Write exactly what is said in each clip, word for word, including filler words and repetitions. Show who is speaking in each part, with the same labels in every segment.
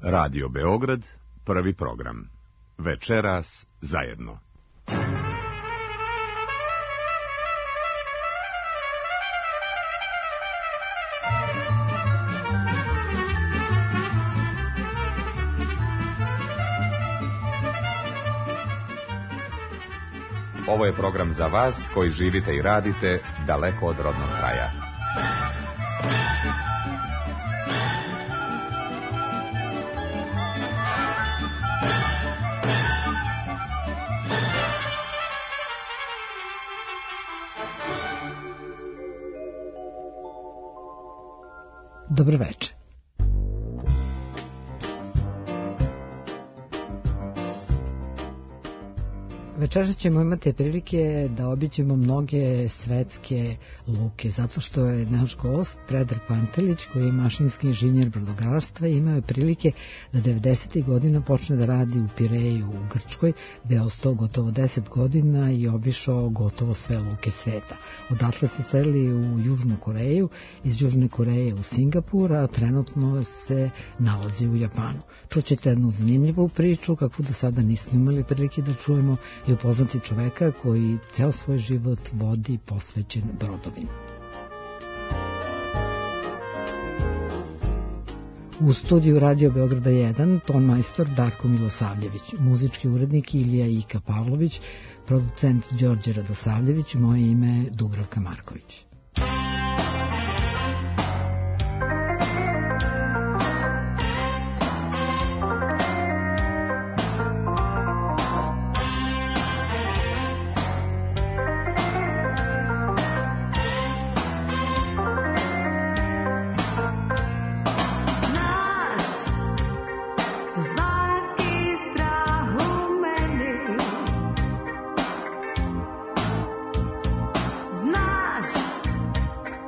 Speaker 1: Radio Beograd, prvi program. Večeras zajedno. Ovo je program za vas koji živite i radite daleko od rodnog kraja.
Speaker 2: Dobro večer. Večeras ćemo imati prilike da obiđemo mnoge svetske luke, zato što je naš gost Predrag Pantelić, koji je mašinski inženjer brodogradarstva, imao je prilike da devedesetih godina počne da radi u Pireju u Grčkoj, gde je ostao gotovo deset godina i obišao gotovo sve luke sveta. Odatle se seli u Južnu Koreju, iz Južne Koreje u Singapur, a trenutno se nalazi u Japanu. Čućete jednu zanimljivu priču, kakvu do sada nismo imali prilike da čujemo, i upoznati čoveka koji ceo svoj život vodi posvećen brodovima. U studiju Radio Beograda jedan, ton majstor Darko Milosavljević, muzički urednik Ilija Ika Pavlović, producent Đorđe Radosavljević, moje ime je Dubravka Marković.
Speaker 3: Znaš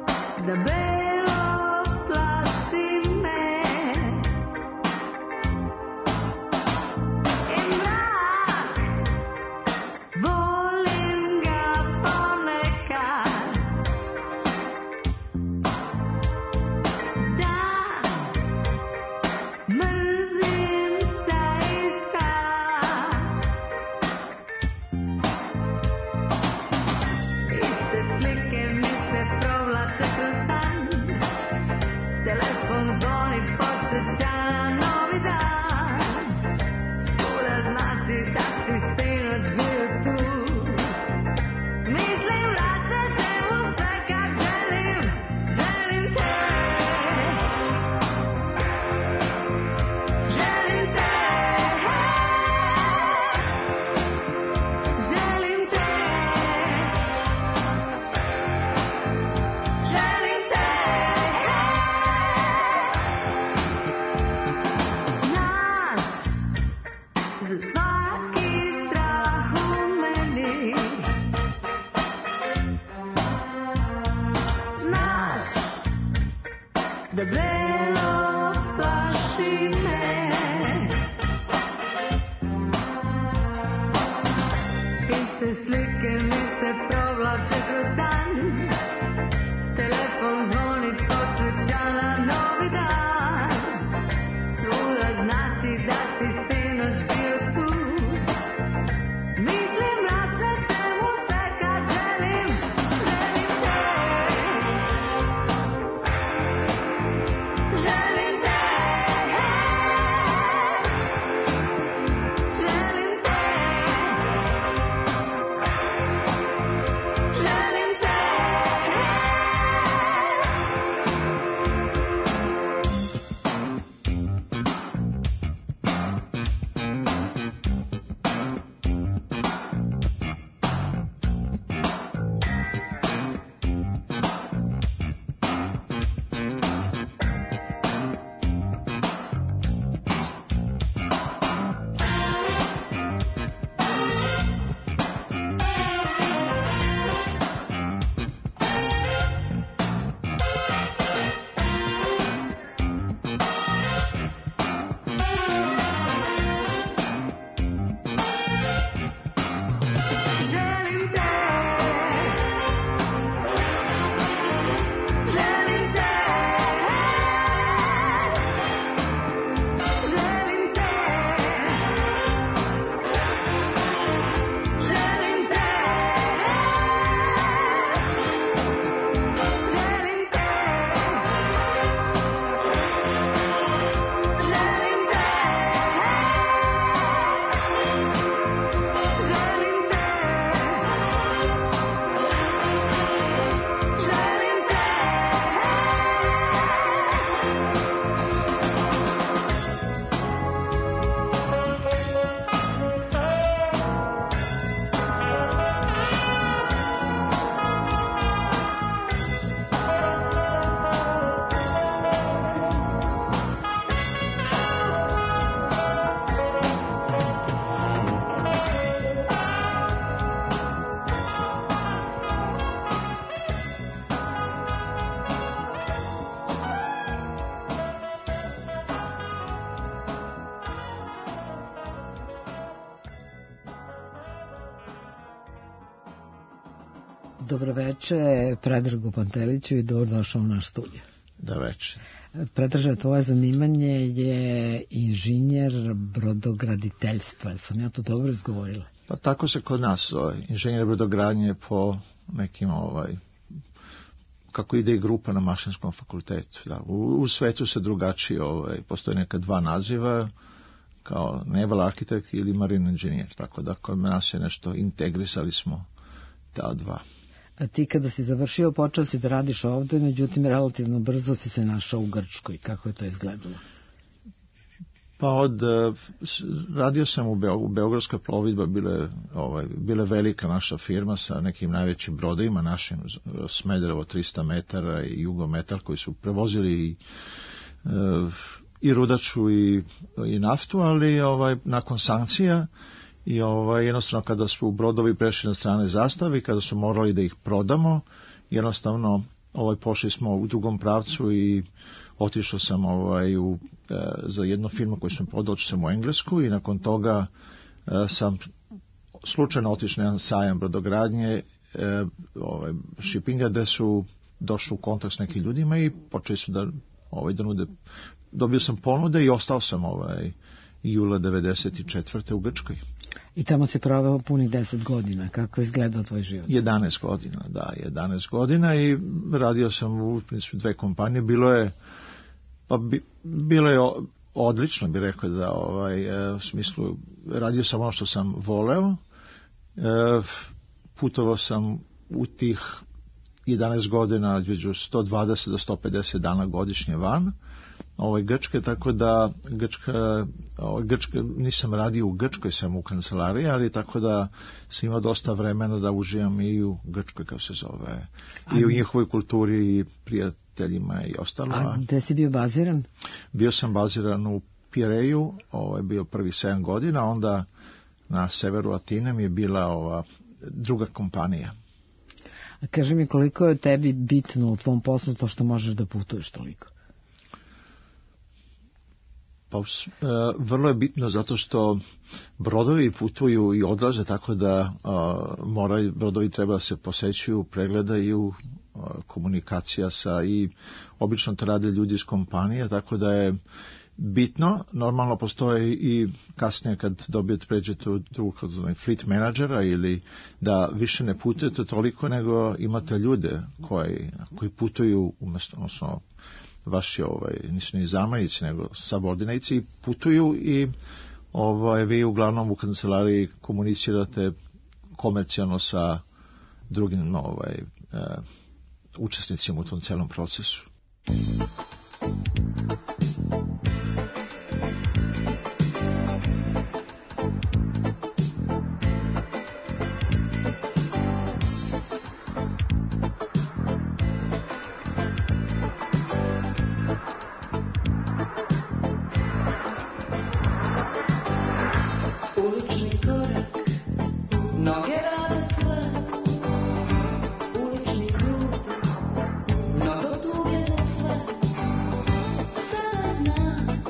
Speaker 2: Dobroveče Predragu Panteliću i dobrodošao u naš studio.
Speaker 3: Dobroveče.
Speaker 2: Predraže, tvoje zanimanje je inženjer brodograditeljstva. Sam ja to dobro izgovorila?
Speaker 3: Pa tako se kod nas zove. Inženjer brodogradnje po nekim ovaj... kako ide i grupa na Mašinskom fakultetu. Da, u, u svetu se drugačije, ovaj, postoje neka dva naziva, kao naval architect ili marine engineer, tako da kod nas je nešto, integrisali smo ta dva.
Speaker 2: A ti kada si završio, počeo si da radiš ovde, međutim relativno brzo si se našao u Grčkoj. Kako je to izgledalo?
Speaker 3: Pa od, radio sam u, Beo, u Beogradska plovidba, bile, ovaj, bile velika naša firma sa nekim najvećim brodovima, našim Smederevo trista metara i Jugometal, koji su prevozili i, i rudaču i, i naftu, ali ovaj, nakon sankcija i ovaj, jednostavno kada su brodovi prešli na strane zastave, kada su morali da ih prodamo, jednostavno ovaj, pošli smo u drugom pravcu i otišao sam ovaj, u, e, za jednu firmu koju sam prodao, sam u Englesku i nakon toga e, sam slučajno otišao na jedan sajam brodogradnje, e, ovaj, shippinga, gde su došli u kontakt s nekim ljudima i počeli su da, ovaj, da nude. Dobio sam ponude i ostao sam ovaj, jula devedeset četvrte u Grčkoj.
Speaker 2: I tamo si proveo punih deset godina. Kako je izgledao tvoj život?
Speaker 3: jedanaest godina, da, jedanaest godina i radio sam u dve kompanije. Bilo je, pa bi, bilo je odlično, bih rekao, da ovaj, u smislu, radio sam ono što sam voleo, putovao sam u tih jedanaest godina između sto dvadeset do sto pedeset dana godišnje van ovaj Grčke, tako da Grčka, ovaj Grčka, nisam radio u Grčkoj, sam u kancelariji, ali tako da sam imao dosta vremena da uživam i u Grčkoj, kao se zove, i u njihovoj kulturi i prijateljima i ostalo.
Speaker 2: A gde si bio baziran?
Speaker 3: Bio sam baziran u Pireju, ovaj bio prvi sedam godina, onda na severu Atine mi je bila ova druga kompanija.
Speaker 2: A kaži mi, koliko je tebi bitno u tvom poslu to što možeš da putuješ toliko?
Speaker 3: Pa, vrlo je bitno zato što brodovi putuju i odlaze, tako da uh, moraju, brodovi treba da se posećuju, pregledaju, uh, komunikacija sa, i obično to rade ljudi iz kompanije, tako da je bitno. Normalno postoje i kasnije kad dobijete, pređete u drugu fleet menadžera, ili da više ne putujete toliko, nego imate ljude koji, koji putuju umjesto, odnosno vaši, ovaj, nisu ni zamajnici, nego subordinates, putuju i ovaj, vi uglavnom u kancelariji komunicirate komercijalno sa drugim ovaj, uh, učesnicima u tom celom procesu.
Speaker 4: Mnogo tuge za sve, sada znam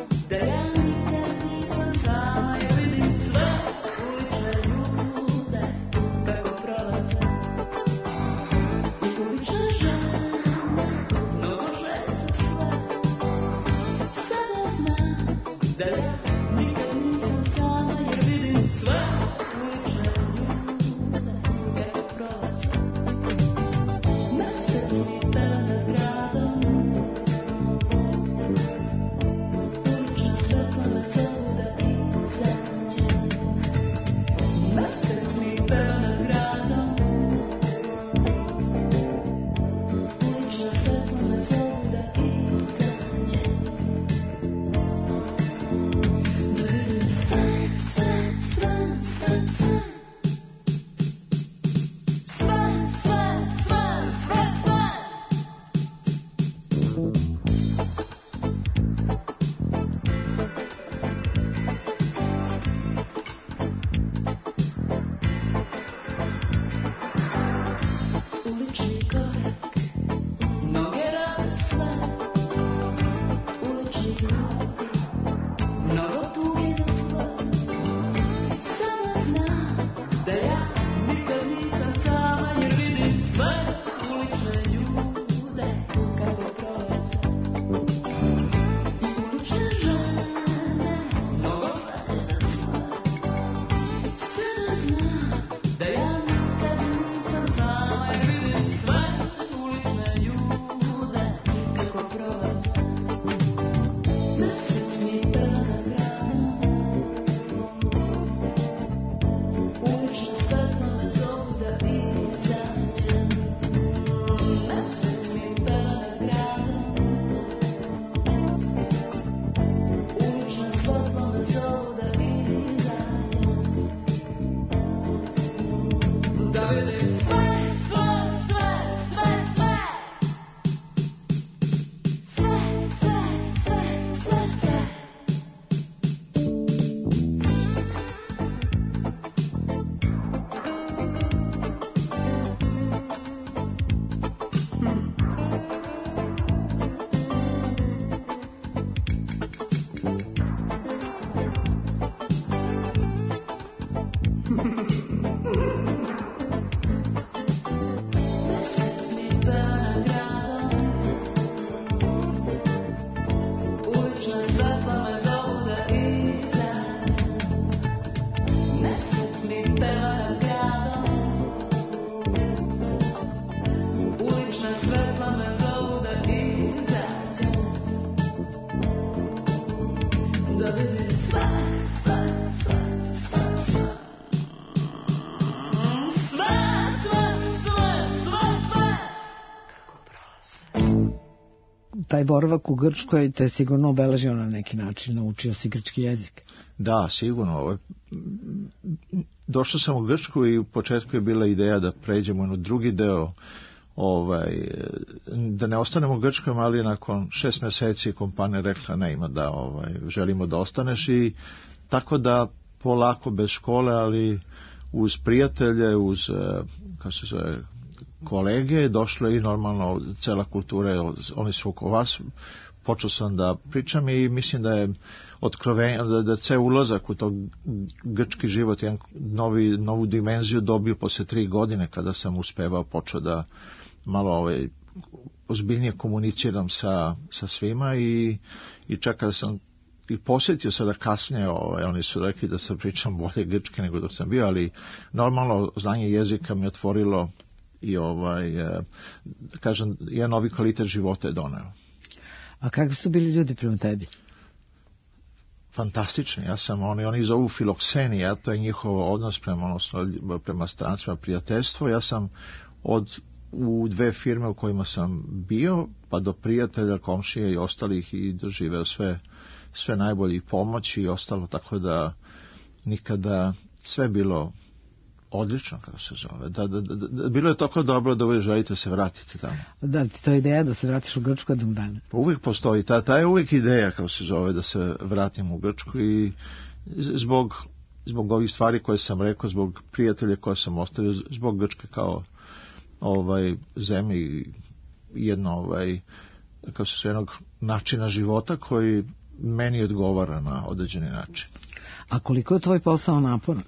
Speaker 2: taj boravak u Grčkoj te sigurno obeležio na neki način, naučio si grčki jezik.
Speaker 3: Da, sigurno. Došao sam u Grčku i u početku je bila ideja da pređemo na drugi deo, ovaj, da ne ostanemo u Grčkoj, ali nakon šest mjeseci kompanija rekla ne, ima da ovaj, želimo da ostaneš, i tako da polako bez škole, ali uz prijatelje, uz kako se zove, kolege, došlo i normalno cela kultura, oni su oko vas. Počeo sam da pričam i mislim da je otkrovenje, da, da ceo ulazak u to grčki život, jedan novi, novu dimenziju dobio posle tri godine kada sam uspevao, počeo da malo ovaj, ozbiljnije komuniciram sa, sa svima i, i čekao sam i posjetio sada kasnije, ovaj, oni su rekli da sam pričam bolje grčke nego dok sam bio, ali normalno znanje jezika mi otvorilo i ovaj, kažem, jedan novi kvalitet života je doneo.
Speaker 2: A kakvi su bili ljudi prema tebi?
Speaker 3: Fantastični. Ja sam, oni, oni zovu filoksenija, to je njihov odnos prema, odnosno, prema strancima, prijateljstvo. Ja sam od, u dve firme u kojima sam bio, pa do prijatelja, komšije i ostalih, i doživeo sve, sve najbolje pomoći i ostalo, tako da nikada sve bilo odlično, kako se zove. Da, da, da, da, bilo je tako dobro da uvijek želite se vratiti tamo.
Speaker 2: Da, ti to je ideja da se vratiš u Grčku jednog dana?
Speaker 3: Uvijek postoji, ta, ta je uvijek ideja, kako se zove, da se vratim u Grčku, i zbog, zbog ovih stvari koje sam rekao, zbog prijatelja koje sam ostavio, zbog Grčke kao ovaj, zemlji, jedno, ovaj, kako se zove, jednog načina života koji meni odgovara na određeni način.
Speaker 2: A koliko je tvoj posao naporan?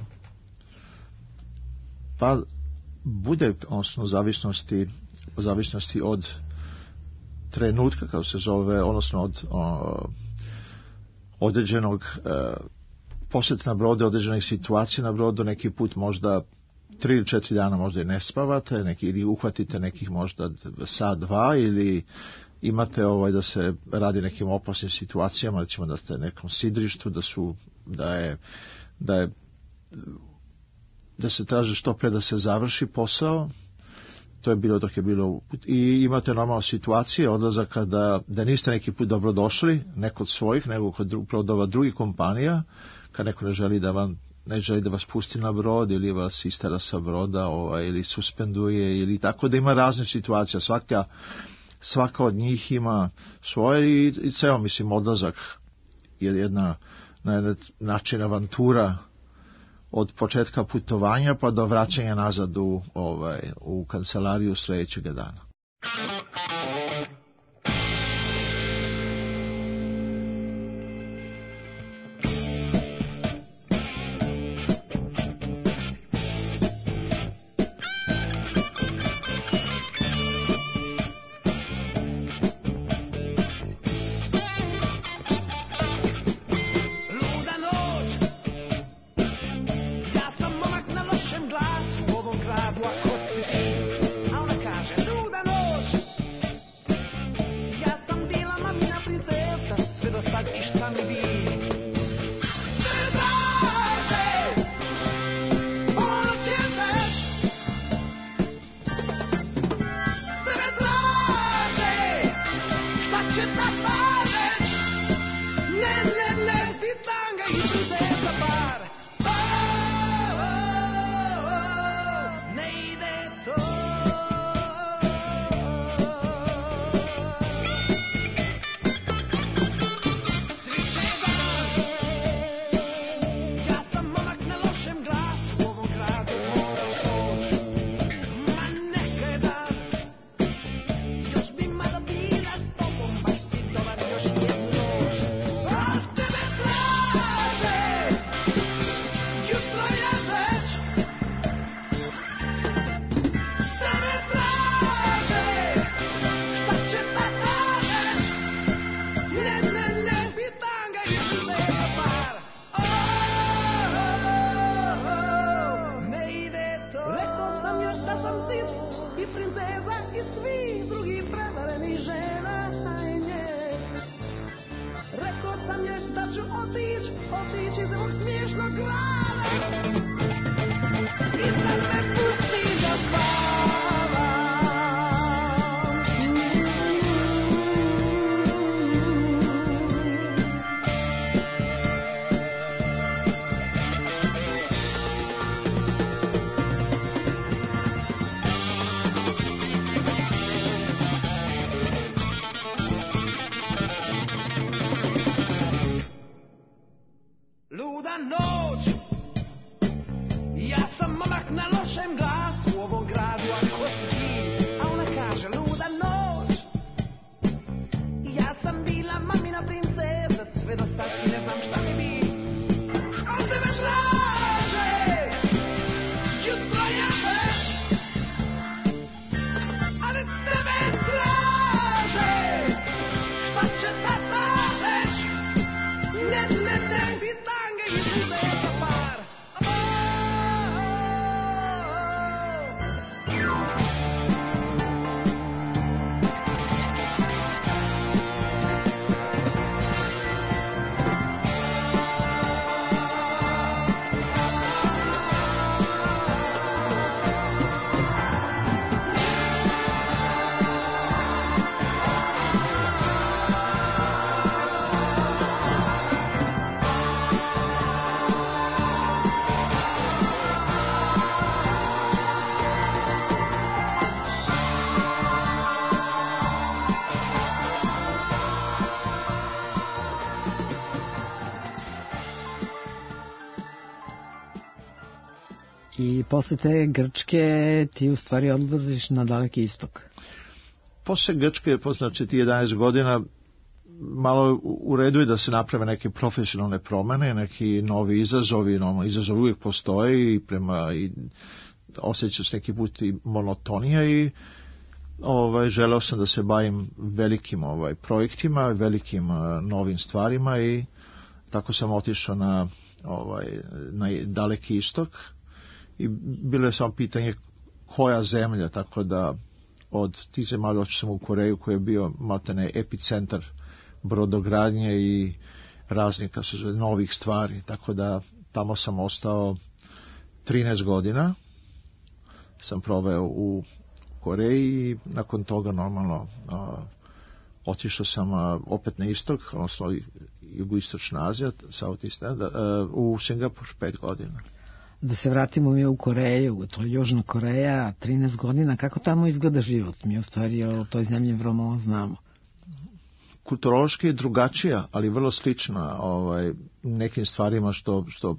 Speaker 3: Pa bude, odnosno, u zavisnosti, u zavisnosti od trenutka, kao se zove, odnosno od o, određenog e, posjeta na brodu, određenih situacija na brodu, neki put možda tri ili četiri dana možda i ne spavate, neki, ili uhvatite nekih možda sat, dva, ili imate ovaj, da se radi nekim opasnim situacijama, recimo da ste na nekom sidrištu, da su, da je, da je da se traži što pre da se završi posao. To je bilo dok je bilo, i imate normalno situacije odlazaka da, da niste neki put dobro došli, ne kod svojih, nego kod brodova drugih kompanija, kad neko ne želi da vam, ne želi da vas pusti na brod, ili vas istera sa broda, ovaj, ili suspenduje, ili tako, da ima razne situacije. Svaka, svaka od njih ima svoje, i, i ceo, mislim, odlazak je jedna, na jedan način avantura od početka putovanja pa do vraćanja nazad u, ovaj, u kancelariju sljedećeg dana.
Speaker 4: Luda noć, ja sam momak na lošem glasu u ovom gradu, ako si ti, a ona kaže luda noć. Ja sam bila mamina princeza, sve do sad i ne znam šta mi bi. A tebe traže, jutro ja već, ali tebe traže, šta će tata već, ne, ne, ne, bitange i bude za par.
Speaker 2: I posle te Grčke ti u stvari odlaziš na Daleki istok.
Speaker 3: Posle Grčke, znači ti jedanaest godina, malo u redu je da se naprave neke profesionalne promene, neki novi izazovi, no, izazov uvijek postoje i prema i osjeća se neki put i monotonija i ovaj, želeo sam da se bavim velikim ovaj, projektima, velikim uh, novim stvarima i tako sam otišao na, ovaj, na Daleki istok. I bilo je samo pitanje koja zemlja, tako da od tih zemalja otišao sam u Koreju koji je bio maltene epicentar brodogradnje i raznih novih stvari, tako da tamo sam ostao trinaest godina sam proveo u Koreji i nakon toga normalno a, otišao sam a, opet na istok, odnosno jugoistočna Azija, Southeast, a, u Singapur pet godina.
Speaker 2: Da se vratimo mi u Koreju, to je Južna Koreja, trinaest godina, kako tamo izgleda život? Mi u stvari o toj zemlji vrlo malo znamo.
Speaker 3: Kulturološki je drugačija, ali vrlo slična ovaj, nekim stvarima što, što,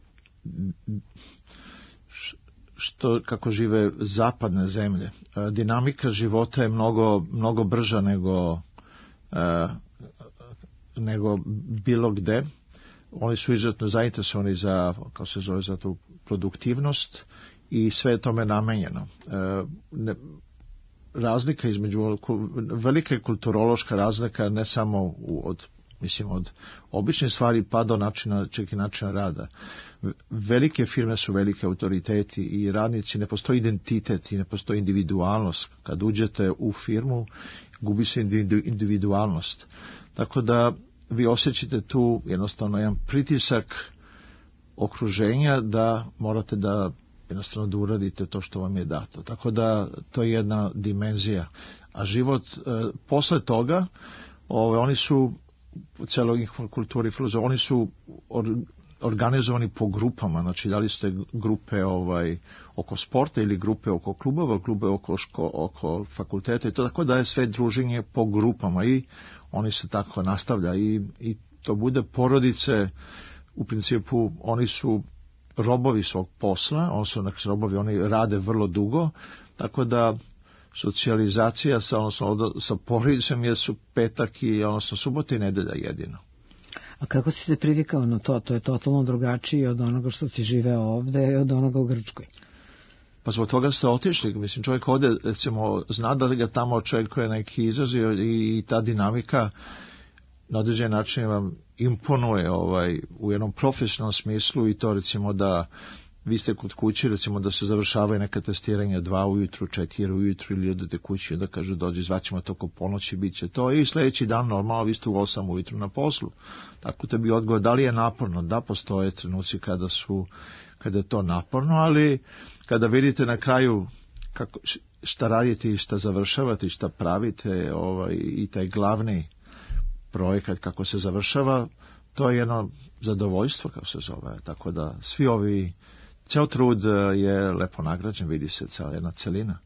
Speaker 3: što kako žive zapadne zemlje. Dinamika života je mnogo, mnogo brža nego, nego bilo gde. Oni su izuzetno zainteresovani za, kao se zove, za tu produktivnost i sve je tome namenjeno. E, ne, razlika između, velika je kulturološka razlika ne samo u, od, mislim, od običnih stvari pa do načina, čak i načina rada. Velike firme su velike autoriteti i radnici, ne postoji identitet i ne postoji individualnost. Kad uđete u firmu, gubi se individualnost. Tako da vi osjećate tu jednostavno jedan pritisak okruženja da morate da jednostavno da uradite to što vam je dato. Tako da to je jedna dimenzija. A život e, posle toga, ove, oni su u celoj kulturi filozofije, oni su or, organizovani po grupama, znači da li ste grupe ovaj, oko sporta ili grupe oko klubova, grupe oko, ško, oko fakulteta i to, tako da je sve druženje po grupama i oni se tako nastavlja i, i to bude porodice, u principu oni su robovi svog posla, oni su znači, robovi, oni rade vrlo dugo, tako da socijalizacija sa, odnosno, sa porodicom je su petak i odnosno subota i nedelja jedino.
Speaker 2: A kako si se privikao na to? To je totalno drugačije od onoga što si živeo ovde i od onoga u Grčkoj.
Speaker 3: Pa zbog toga ste otišli. Mislim, čovjek ovde, recimo, zna da ga tamo očekuje neki izazov i, i ta dinamika na određen način vam imponuje ovaj, u jednom profesionalnom smislu i to recimo da vi ste kod kuće, recimo da se završavaju neka testiranja dva ujutru, četiri ujutru ili odete kući da kažu dođi, zvaćemo to oko ponoći, bit će to i sljedeći dan normalno vi ste u osam ujutru na poslu. Tako da bi odgovor, da li je naporno? Da, postoje trenuci kada su, kada je to naporno, ali kada vidite na kraju kako, šta radite i šta završavate i šta pravite ovaj, i taj glavni projekat kako se završava, to je jedno zadovoljstvo kako se zove, tako da svi ovi ceo trud je lepo nagrađen, vidi se cijela jedna celina.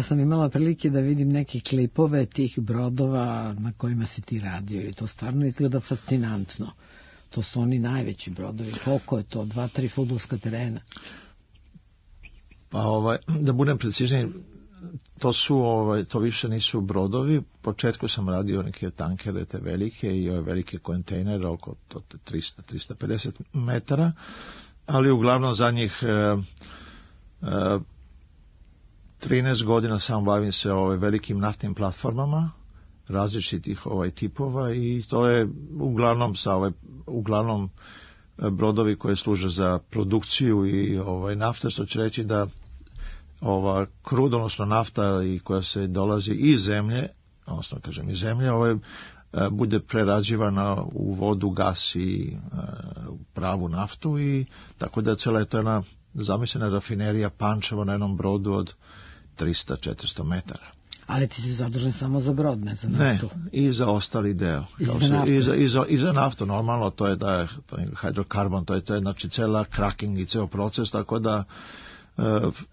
Speaker 2: Ja sam imala prilike da vidim neke klipove tih brodova na kojima si ti radio i to stvarno izgleda fascinantno. To su oni najveći brodovi. Koliko je to? Dva, tri fudbalska terena?
Speaker 3: Pa ovaj, da budem precizniji, to su, ovaj, to više nisu brodovi. U početku sam radio neke tankere, te velike i ove velike kontejnere, oko trista do trista pedeset metara, ali uglavnom zadnjih e, e, trinaest godina sam bavim se ovaj, velikim naftnim platformama, različitih ovaj, tipova i to je uglavnom sa ovaj, uglavnom brodovi koje služe za produkciju i ovaj, nafte, što će reći da ova krud, odnosno nafta i koja se dolazi iz zemlje, odnosno kažem iz zemlje, ovaj, bude prerađivana u vodu, gas i u pravu naftu i tako da cijela je to jedna zamislena rafinerija Pančevo na jednom brodu od trista do četiristo metara.
Speaker 2: Ali ti si zadužen samo za brod, ne za naftu.
Speaker 3: Ne, i za ostali deo.
Speaker 2: I za,
Speaker 3: se, i, za, i, za, I za naftu, normalno, to je da je, to je hidrokarbon, to je, to je znači cela cracking i ceo proces, tako da e,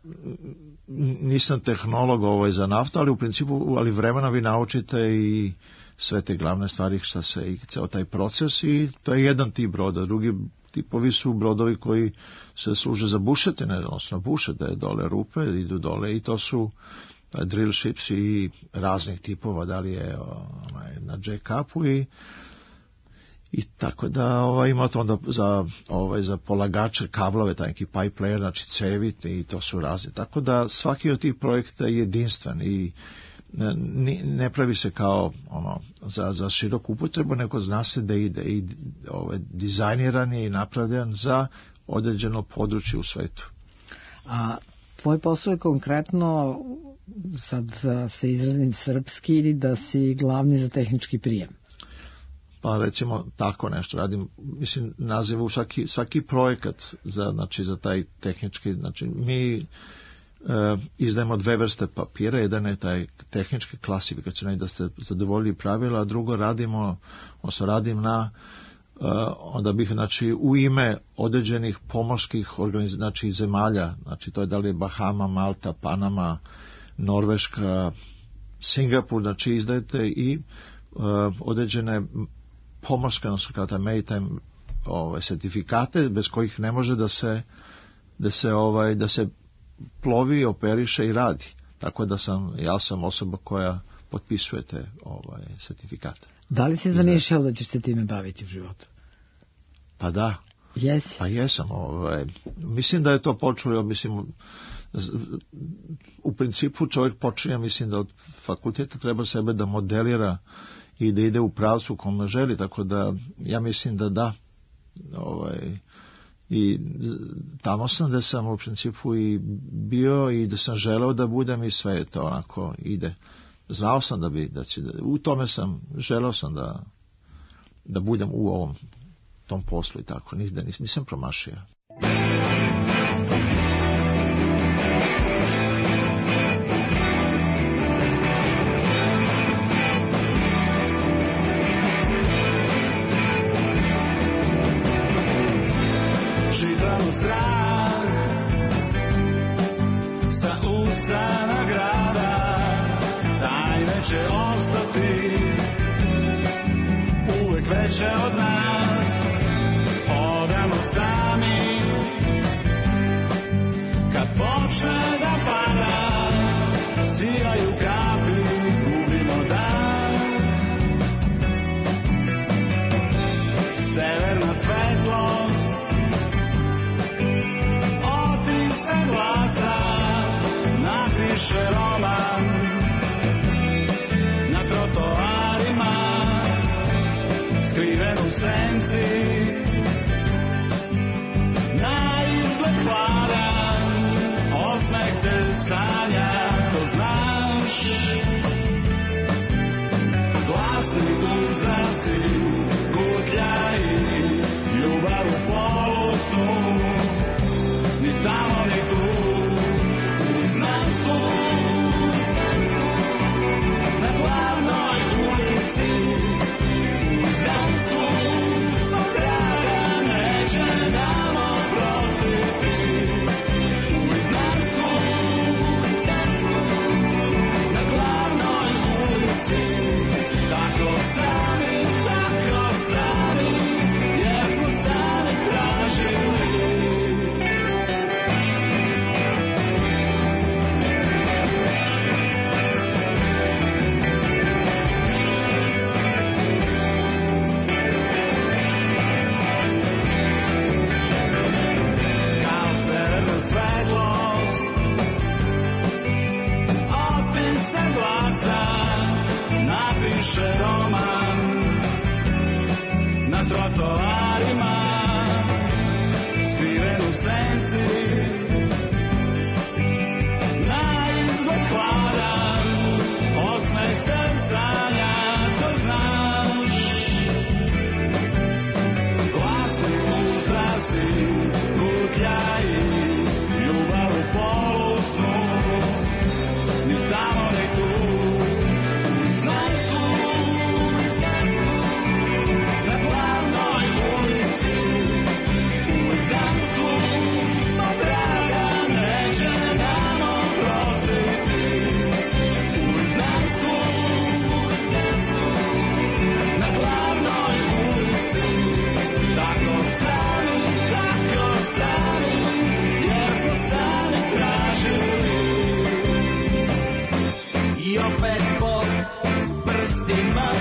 Speaker 3: nisam tehnolog ovaj za naftu, ali u principu, ali vremena vi naučite i sve te glavne stvari šta se, i ceo taj proces i to je jedan tip broda. Drugi tipovi su brodovi koji se služe za bušetine, odnosno bušete dole rupe, idu dole i to su drill ships i raznih tipova, da li je ovaj, na J-cupu i i tako da ovaj, ima to onda za, ovaj, za polagače kablove, taj neki pipe layer, znači cevi i to su razne. Tako da svaki od tih projekta je jedinstven i ne, ne pravi se kao ono, za, za široku upotrebu, nego zna se da ide i ovaj, dizajniran je i napravljen za određeno područje u svetu.
Speaker 2: A tvoj posao je konkretno, sad se izrazim srpski, da si glavni za tehnički prijem.
Speaker 3: Pa recimo tako nešto radim, mislim naziv u svaki, svaki projekat za, znači, za taj tehnički, znači mi e, izdajemo dve vrste papira, jedan je taj tehnički klasifikacijni da ste zadovoljili pravila, a drugo radimo, odnosno radim na Uh, onda bih, znači, u ime određenih pomorskih organizacija, znači, zemalja, znači, to je da li Bahama, Malta, Panama, Norveška, Singapur, znači, izdajete i uh, određene pomorske, odnosno, kao taj maritime ove, sertifikate, bez kojih ne može da se, da se, ovaj, da se plovi, operiše i radi. Tako da sam, ja sam osoba koja potpisuje te ovaj, sertifikate.
Speaker 2: Da li si zamišljao da ćeš se time baviti u životu?
Speaker 3: Pa da.
Speaker 2: Jesi?
Speaker 3: Pa jesam. Ovaj, mislim da je to počelo, mislim, u principu čovjek počinje, mislim da od fakulteta treba sebe da modelira i da ide u pravcu kome želi, tako da ja mislim da da. Ovaj, i tamo sam da sam u principu i bio i da sam želeo da budem i sve je to onako ide. Znao sam da bi, da će, u tome sam, želeo sam da, da budem u ovom, tom poslu i tako, nigde nis, nisam promašio.
Speaker 4: Čitam strah sa usana grada, tajne će ostati uvek veće od nas. Odamo sami kad počne da pada, sijaju kapi, gubimo dan. Severna svetlost otisa glasa, napiše roman na trotoarima, skriven u I opet pod prstima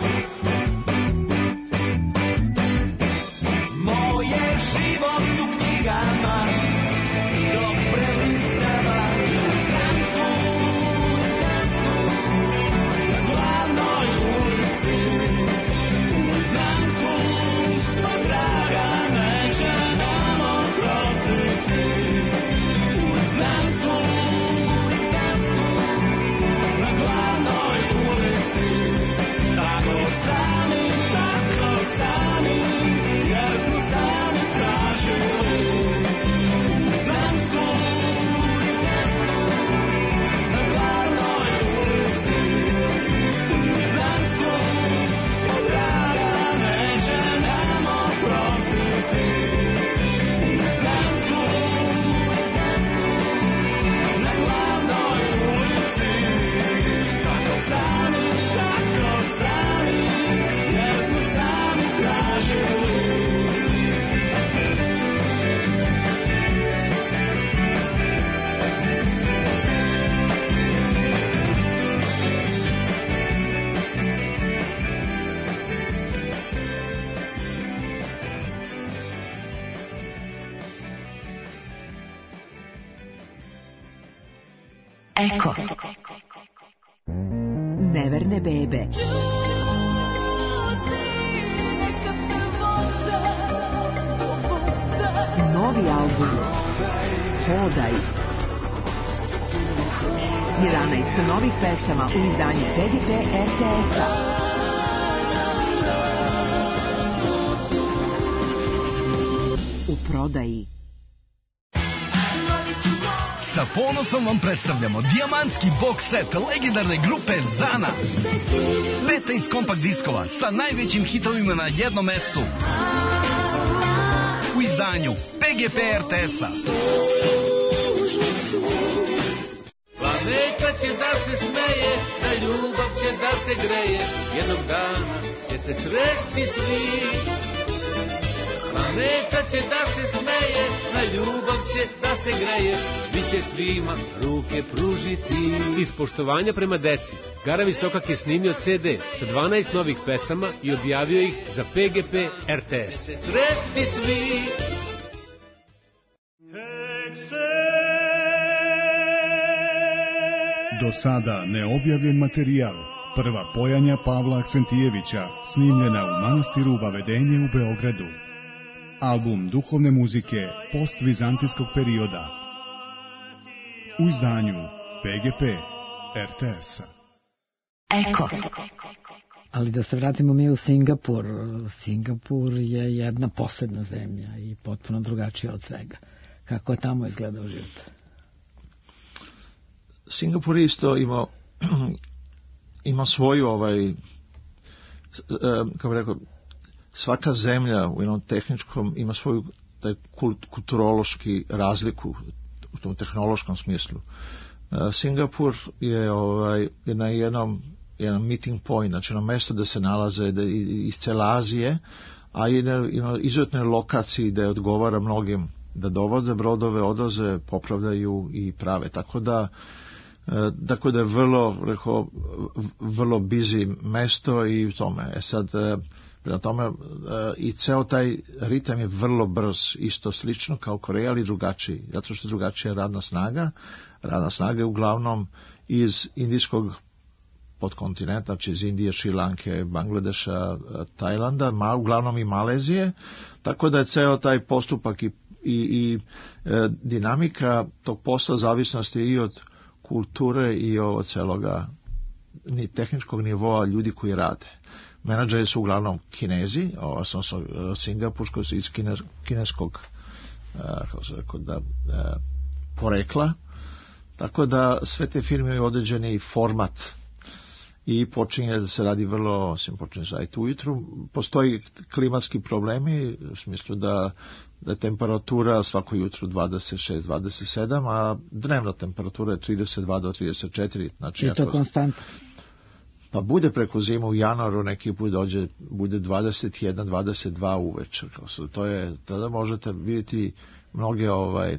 Speaker 4: moj je život u knjigama dok prelistava stranstvu, stranstvu na glavnoj ulici. U znanstvu smo draga neće nam oprostiti. U znanstvu, u znanstvu na glavnoj ulici. Tako sami, tako sami, jer smo sami tražili. U znanstvu, u znanstvu na glavnoj ulici. U znanstvu smo draga neće nam oprostiti. U znanstvu, u znanstvu na glavnoj ulici. Tako sami, tako sami, jer smo sami tražili.
Speaker 5: Eko. Neverne bebe. Novi album Hodaj. jedanaest novih pesama u izdanju P G P R T S-a. U prodaji.
Speaker 6: Sa ponosom vam predstavljamo dijamantski box set legendarne grupe Zana. petnaest kompakt diskova sa najvećim hitovima na jednom mestu. U izdanju P G P R T S-a.
Speaker 7: Planeta će da se smeje, na ljubav će da se greje, jednog dana će se sresti svi. Planeta će da se smeje, na ljubav će da se greje, svi će svima ruke pružiti. Iz poštovanja prema deci, Gara Visokak je snimio C D sa dvanaest novih pesama i objavio ih za P G P R T S. Se sresti svi.
Speaker 8: Do sada neobjavljen materijal. Prva pojanja Pavla Aksentijevića, snimljena u manastiru Vavedenje u Beogradu. Album duhovne muzike postvizantijskog perioda. U izdanju P G P R T S-a.
Speaker 5: Eko.
Speaker 2: Ali da se vratimo mi u Singapur. Singapur je jedna posebna zemlja i potpuno drugačija od svega. Kako je tamo izgledao život?
Speaker 3: Singapur isto ima ima svoju ovaj kako bih rekao, svaka zemlja u jednom tehničkom ima svoju taj kult, kulturološki razliku u tom tehnološkom smislu. Singapur je ovaj je na jednom jedan meeting point, znači na mesto da se nalaze da iz cele Azije, a i na izuzetnoj lokaciji da odgovara mnogim da dovode brodove, odvoze, popravljaju i prave. Tako da tako da je vrlo, rekao, vrlo busy mesto i u tome. E sad, prema tome, i ceo taj ritam je vrlo brz, isto slično kao Koreja, ali drugačiji, zato što je drugačija radna snaga. Radna snaga je uglavnom iz indijskog podkontinenta, znači iz Indije, Šrilanke, Bangladeša, Tajlanda, ma, uglavnom i Malezije, tako da je ceo taj postupak i, i, i e, dinamika tog posla zavisnosti i od kulture i od celoga ni tehničkog nivoa ljudi koji rade. Menadžeri su uglavnom Kinezi, ovo sam su singapursko iz kine, kineskog uh, kako se rekao, da, uh, porekla, tako da sve te firme imaju određeni format i počinje da se radi vrlo, osim počinje se raditi ujutru, postoji klimatski problemi, u smislu da, da je temperatura svako jutro dvadeset šest dvadeset sedam, a dnevna temperatura je trideset dva do trideset četiri. Znači,
Speaker 2: je to konstantno?
Speaker 3: Pa bude preko zima u januaru, neki put dođe, bude dvadeset jedan dvadeset dva uvečer. To je, tada možete vidjeti mnoge ovaj,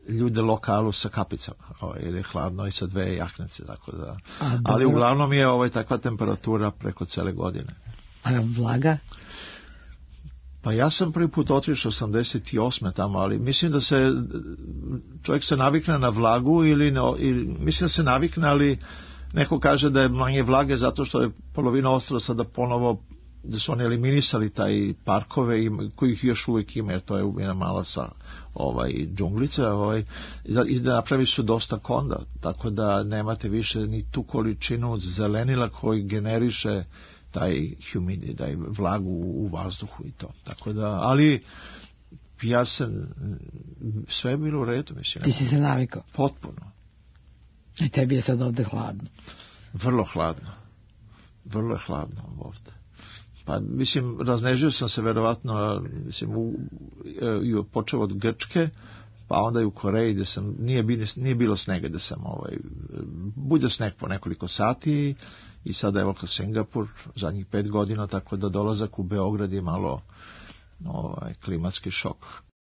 Speaker 3: ljude lokalu sa kapicama, ovaj, jer je hladno i sa dve jaknice, tako da.
Speaker 2: A,
Speaker 3: ali uglavnom je ovaj takva temperatura preko cele godine.
Speaker 2: A vlaga?
Speaker 3: Pa ja sam prvi put otišao osamdeset osme tamo, ali mislim da se čovjek se navikne na vlagu ili, no, ili mislim da se navikne, ali neko kaže da je manje vlage zato što je polovina ostrva sada ponovo, da su oni eliminisali taj parkove i kojih još uvijek ima, jer to je jedna mala sa ovaj džunglica, ovaj, i da napravi su dosta konda, tako da nemate više ni tu količinu zelenila koji generiše taj humidity, taj vlagu u vazduhu i to. Tako da, ali ja sam, sve je bilo u redu, mislim.
Speaker 2: Ti si se navikao?
Speaker 3: Potpuno.
Speaker 2: I tebi je sad ovde hladno?
Speaker 3: Vrlo hladno. Vrlo je hladno ovde. Pa, mislim, raznežio sam se verovatno, mislim, u, u, počeo od Grčke, pa onda i u Koreji, gde sam, nije, bilo, nije bilo snega, gde sam, ovaj, bude sneg po nekoliko sati, i sada evo kao Singapur, zadnjih pet godina, tako da dolazak u Beograd je malo ovaj, klimatski šok.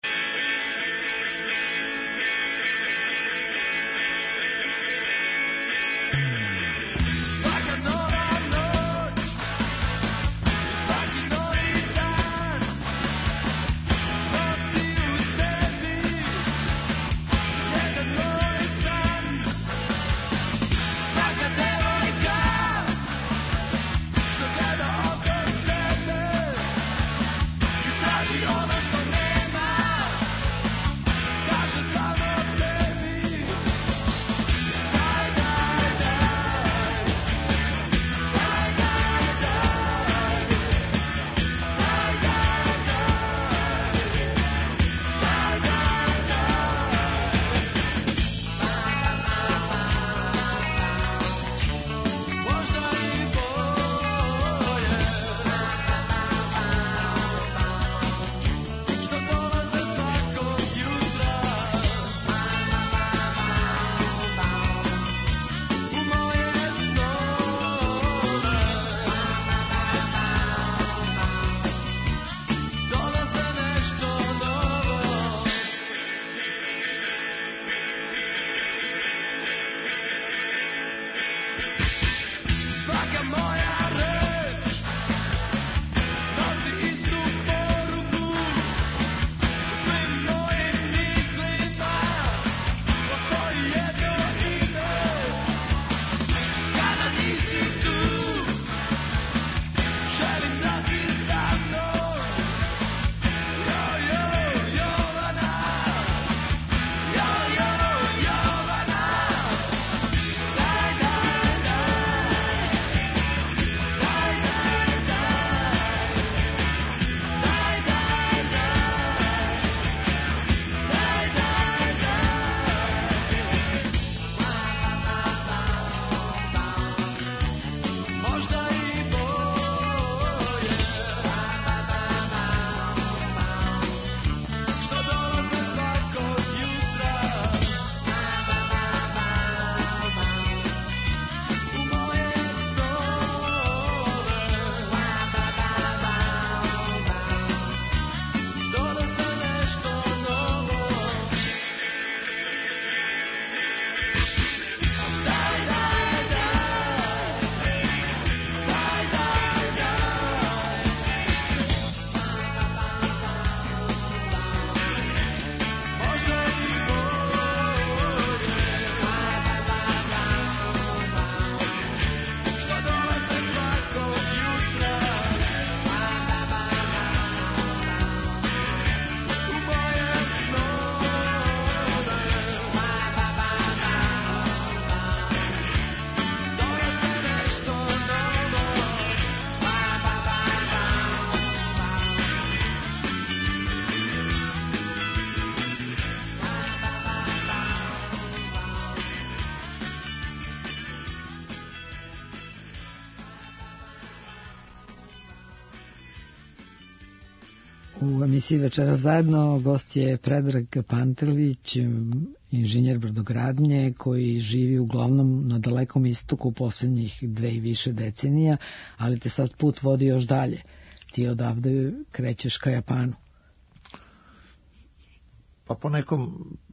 Speaker 2: U emisiji Večera zajedno gost je Predrag Pantelić, inženjer brodogradnje koji živi uglavnom na dalekom istoku poslednjih dve i više decenija, ali te sad put vodi još dalje. Ti odavde krećeš ka Japanu.
Speaker 3: Pa po nekom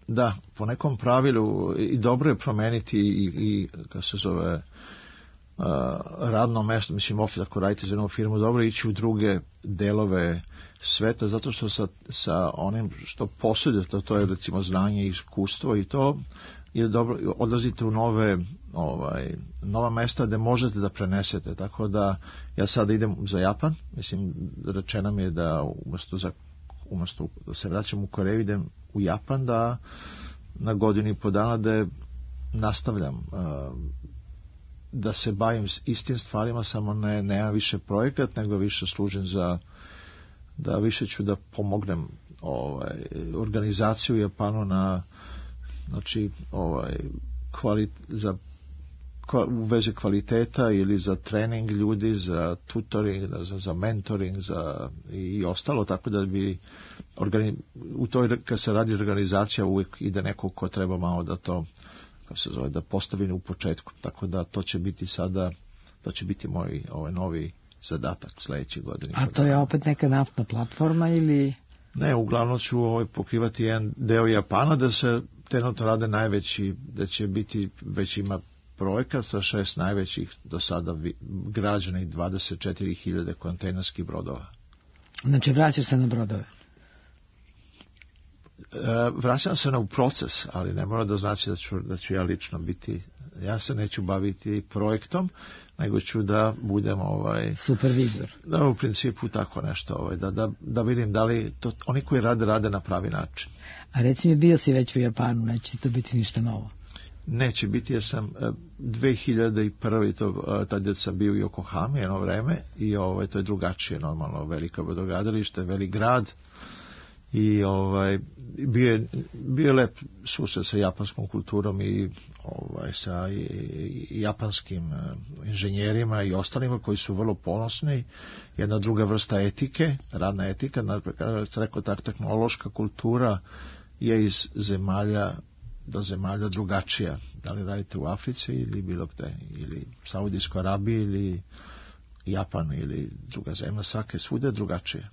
Speaker 3: da, po nekom pravilu i dobro je promeniti i, i kako se zove, uh, radno mesto, mislim, ofis, ako radite za jednu firmu, dobro je ići u druge delove sveta, zato što sa, sa onim što posjedujete, to je recimo znanje i iskustvo i to je dobro, odlazite u nove, ovaj, nova mesta gde možete da prenesete, tako da ja sada idem za Japan, mislim, rečeno mi je da umesto, za, umesto da se vraćam u Koreju, idem u Japan da na godinu i po dana da nastavljam uh, da se bavim s istim stvarima, samo ne, nema više projekat, nego više služim za, da više ću da pomognem ovaj, organizaciju u Japanu na, znači, ovaj, kvali, za, kva, u vezi kvaliteta ili za trening ljudi, za tutoring, za, za mentoring, za, i, i ostalo, tako da bi organi, u toj, kad se radi organizacija, uvijek ide neko ko treba malo da to, kako se zove, da postavi u početku, tako da to će biti sada, to će biti moj ovaj novi zadatak sledeće godine.
Speaker 2: A to je opet neka naftna platforma ili? Ne,
Speaker 3: uglavnom ću ovaj pokrivati jedan deo Japana da se trenutno rade najveći, da će biti, već ima projekat sa šest najvećih do sada građenih dvadeset četiri hiljade kontejnerskih brodova.
Speaker 2: Znači vraćaš se na brodove?
Speaker 3: Vraćam se na u proces, ali ne mora da znači da ću, da ću ja lično biti, ja se neću baviti projektom, nego ću da budem ovaj
Speaker 2: supervizor.
Speaker 3: Da, u principu tako nešto, ovaj, da, da, da vidim da li to, oni koji rade, rade na pravi način.
Speaker 2: A reci mi, bio si već u Japanu, neće to biti ništa novo?
Speaker 3: Neće biti, jer sam dve hiljade prve to, tada sam bio u Yokohami jedno vreme i ovaj, to je drugačije, normalno, veliko brodogradilište, velik grad. I ovaj bio je, bio je lep susret sa japanskom kulturom i ovaj sa i, i japanskim inženjerima i ostalima koji su vrlo ponosni. Jedna druga vrsta etike, radna etika, naprijed rekao, ta tehnološka kultura je iz zemalja do zemalja drugačija. Da li radite u Africi ili bilo gde, ili Saudijskoj Arabiji ili Japan ili druga zemlja, svake svude drugačije.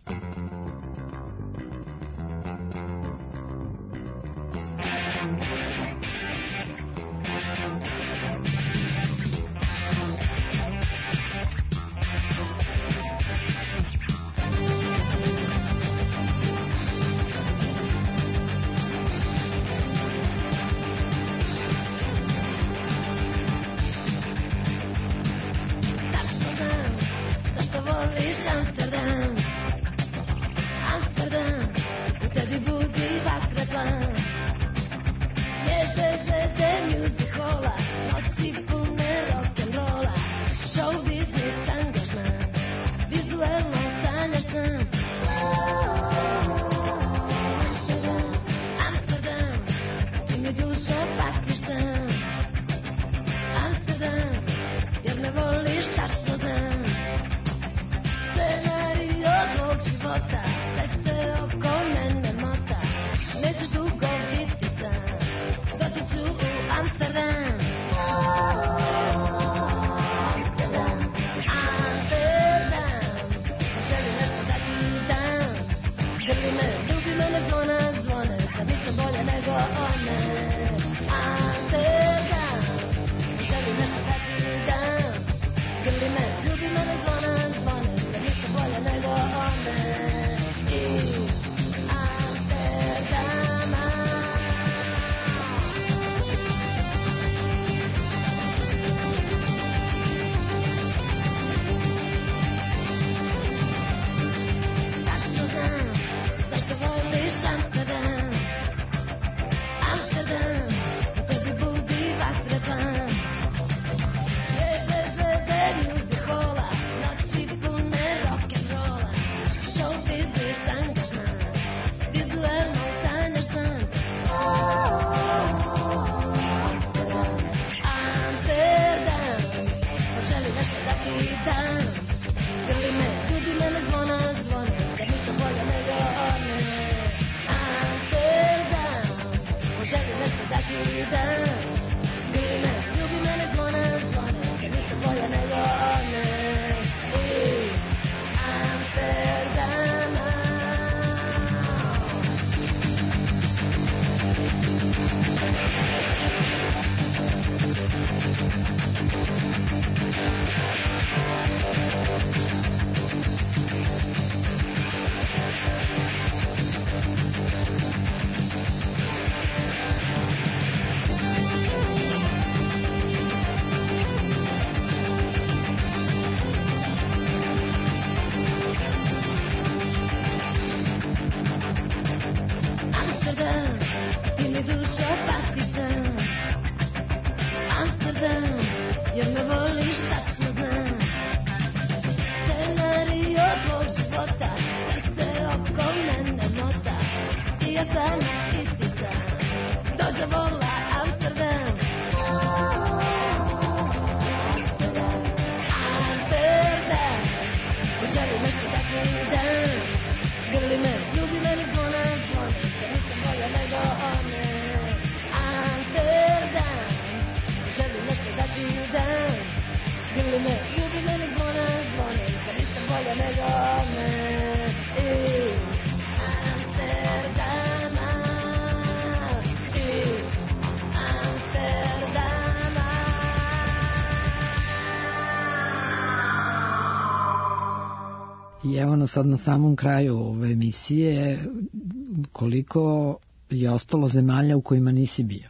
Speaker 9: me, ljudi meni zvone, zvone, kad nisam bolja nego me. Iz Amsterdama, iz Amsterdama.
Speaker 2: I evo nas sad na samom kraju ove emisije, koliko je ostalo zemalja u kojima nisi bio?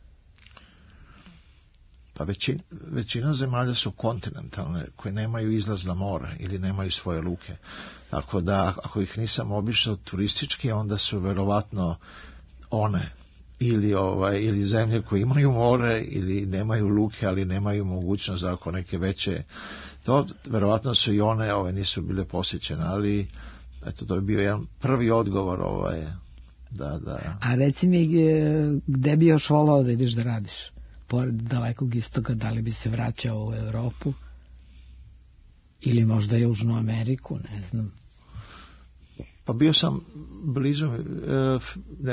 Speaker 3: Pa većina, većina zemalja su kontinentalne, koje nemaju izlaz na more ili nemaju svoje luke. Tako da, ako ih nisam obišao turistički, onda su verovatno one ili, ovaj, ili zemlje koje imaju more ili nemaju luke, ali nemaju mogućnost za ako neke veće. To verovatno su i one, ovaj, nisu bile posjećene, ali eto, to je bio jedan prvi odgovor. Ovaj, da, da.
Speaker 2: A reci mi, gde bi još volao da ideš da radiš? Pored Dalekog istoka, da li bi se vraćao u Evropu? Ili možda Južnu Ameriku, ne znam.
Speaker 3: Pa bio sam blizu, ne,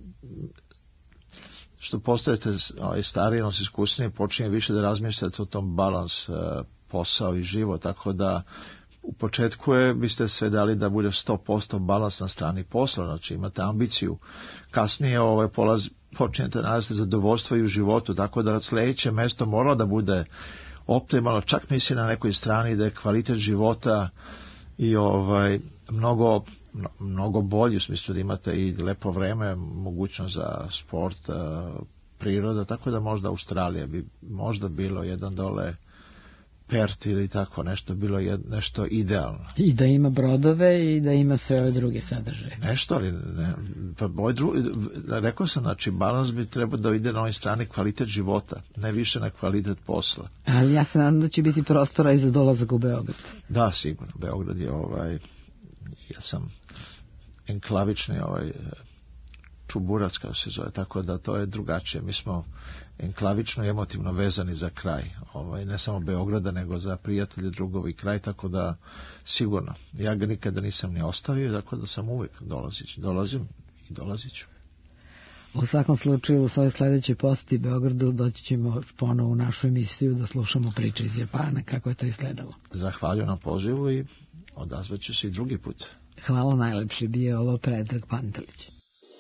Speaker 3: što postajete stariji, nos iskusnije, počinje više da razmišljate o tom balans posao i život, tako da u početku je, biste sve dali da bude sto posto balans na strani posla, znači imate ambiciju. Kasnije ovaj, polaz, počinjete nalaziti zadovoljstvo i u životu, tako da sljedeće mesto mora da bude optimalno, čak misli na nekoj strani da je kvalitet života i ovaj, mnogo, mnogo bolji, u smislu da imate i lepo vreme, mogućnost za sport, priroda, tako da možda Australija bi možda bilo jedan dole Pert ili tako nešto, bilo je nešto idealno.
Speaker 2: I da ima brodove i da ima sve ove druge sadržaje.
Speaker 3: Nešto, ali ne, pa boj dru, rekao sam, znači balans bi trebao da ide na ovoj strani kvalitet života, ne više na kvalitet posla.
Speaker 2: Ali ja se nadam da će biti prostora i za dolazak u Beograd.
Speaker 3: Da, sigurno, Beograd je ovaj, ja sam enklavični ovaj čuburac, kao se zove, tako da to je drugačije. Mi smo enklavično i emotivno vezani za kraj, ovaj, ne samo Beograda, nego za prijatelje, drugovi kraj, tako da sigurno, ja ga nikada nisam ni ostavio, tako da sam uvijek dolazit, dolazim i dolazit ću.
Speaker 2: U svakom slučaju, u svojoj sljedećoj posjeti Beogradu doći ćemo ponovo u našu emisiju da slušamo priče iz Japana, kako je to izgledalo.
Speaker 3: Zahvaljujem na pozivu i odazvaću se i drugi put.
Speaker 2: Hvala najlepši, bio ovo Predrag Pantelić.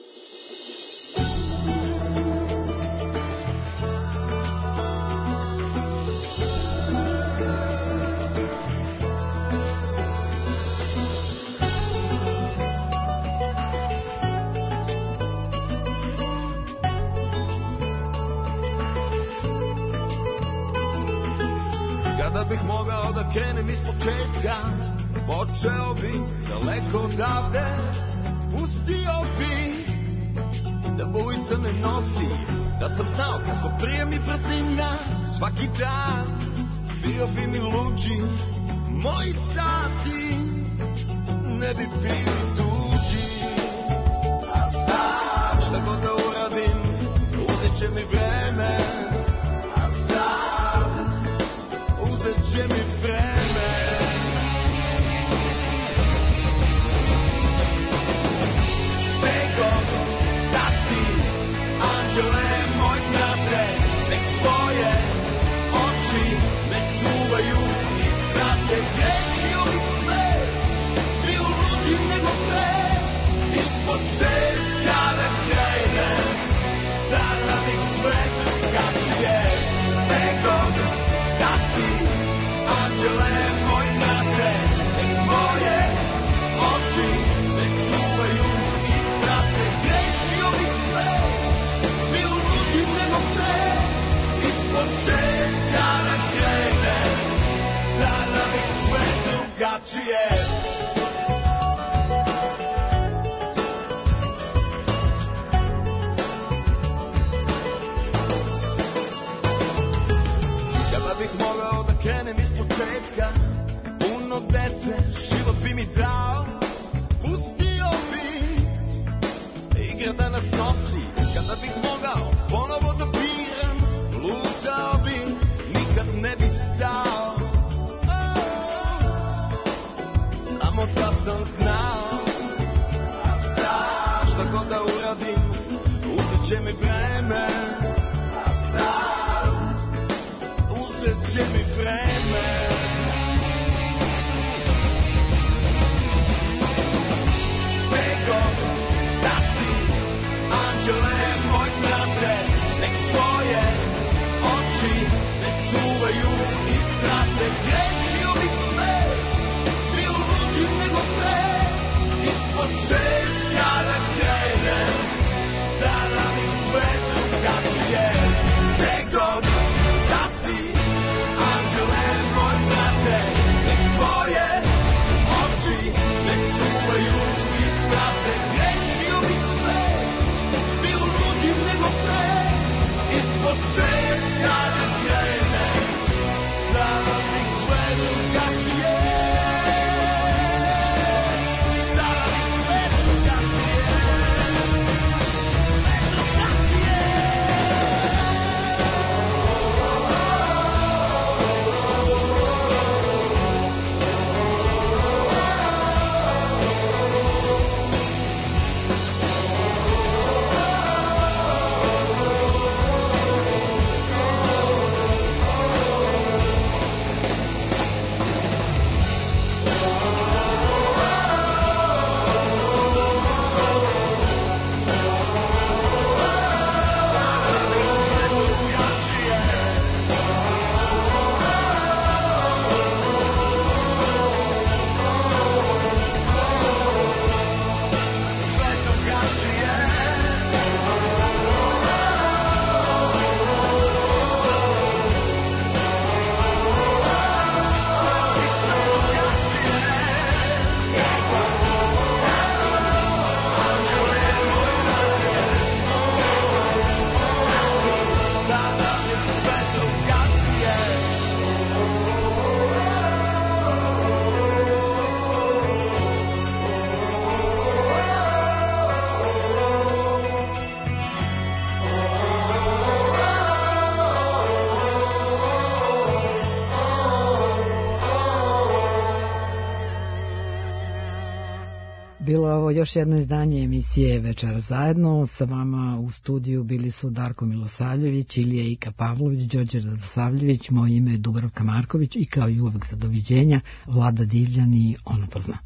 Speaker 4: Kada bih mogao da krenem iz početka, počeo bih daleko odavde, pustio bih da bujica me nosi, da sam znao kako prije mi brzina svaki dan, bio bi mi luđi, moji sati ne bi bili tuđi. A sad šta god da uradim, uzet će mi vreme, a sad uzet će mi vreme. Nego da si, anđele moj brate, nek tvoje oči me čuvaju i prate. Grešio bih sve, bio luđi nego pre, iz početka da krenem, sada bih sve drugačije. Nego da si, anđele moj brate, nek tvoje oči me čuvaju i prate. Grešio bih sve, bio luđi nego pre, iz početka da krenem, sada bih sve drugačije. Kada bih mogao da krenem iz početka, puno dece, život bi mi dao, pustio bi igra da nas nosi. Kada bih mogao ponovo da biram, lutao bi, nikad ne bi stao. Samo da sam znao, a sad šta god da uradim, uzet će mi vreme, a sad uzet će mi vreme.
Speaker 2: Bilo je ovo još jedno izdanje emisije Večera zajedno. Sa vama u studiju bili su Darko Milosavljević, Ilija Ika Pavlović, Đorđe Radosavljević, moje ime je Dubravka Marković i kao i uvek za doviđenja Vlada Divljan i Ona to zna.